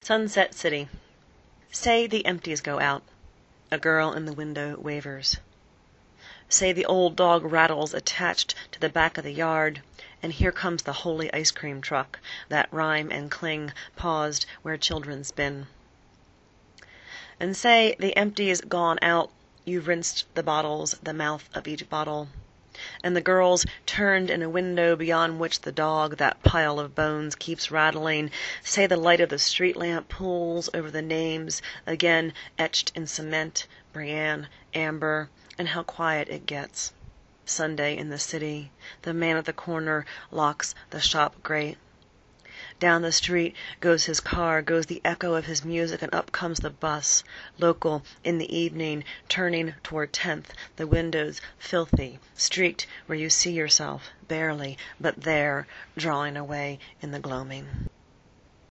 Sunset City. Say the empties go out. A girl in the window wavers. Say the old dog rattles attached to the back of the yard, and here comes the holy ice cream truck, that rhyme and cling paused where children's been. And say the empties gone out, you've rinsed the bottles, the mouth of each bottle, and the girl's turned in a window beyond which the dog, that pile of bones, keeps rattling. Say the light of the street lamp pulls over the names, again etched in cement, Brianne, Amber, and how quiet it gets. Sunday in the city. The man at the corner locks the shop grate. Down the street goes his car, goes the echo of his music, and up comes the bus, local in the evening, turning toward 10th, the windows filthy, streaked where you see yourself, barely, but there, drawing away in the gloaming.